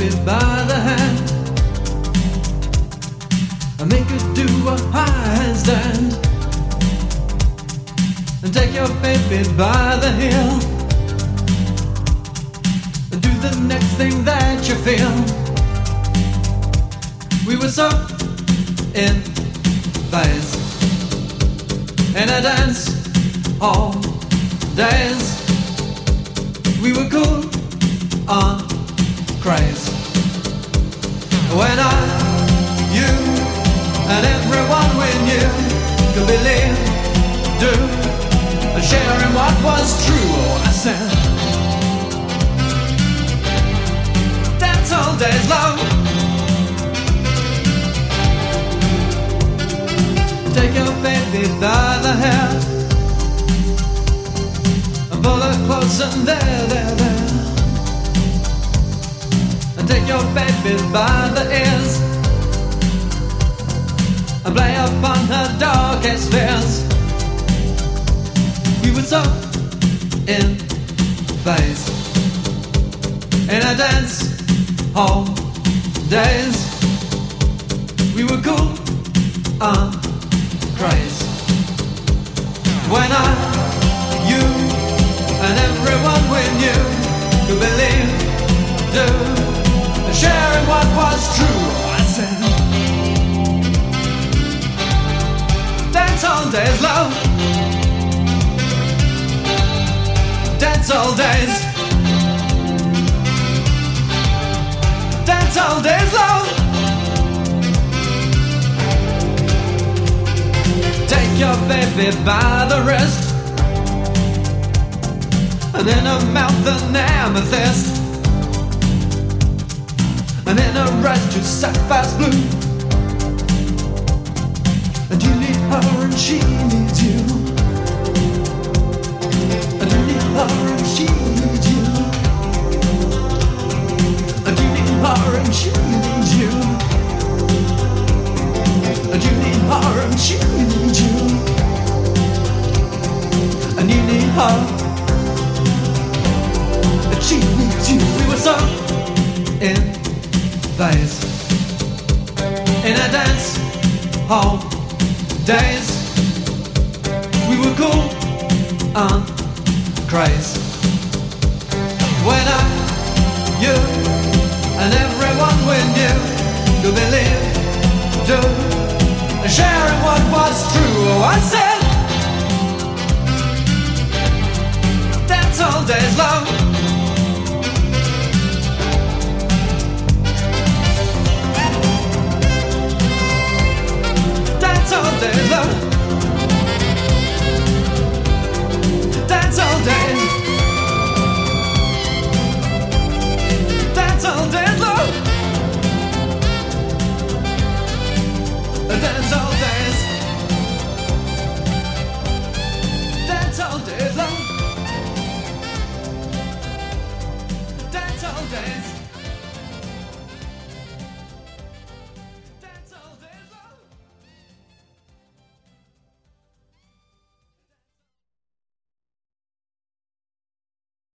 baby by the hand and make her do a handstand, and take your baby by the heel and do the next thing that you feel. We were so in phase in a dance all days. We were cool on craze when I, you, and everyone we knew could believe, do, and share in what was true. Oh, I said, dance all days long. Take your baby by the hair and pull her close and there. And take your baby by the ears and play upon her darkest fears. We were so in phase in a dance hall days. We were cool on craze when I, you, and everyone we knew could believe, do, and share in what was true. I said, dance all days, love. Dance all days. Dance all days, love. Take your baby by the wrist and in her mouth an amethyst, and in her eyes two sapphires blue. And you need her and she needs you, and you need her and she needs you, and you need her and she needs you, and you need her and she needs you, and you need her and she needs you. We were so in phase in a dance hall days. We were cool on craze when I, you, and everyone we knew could believe, do, and share in what was true. Oh, I said, dance all days long.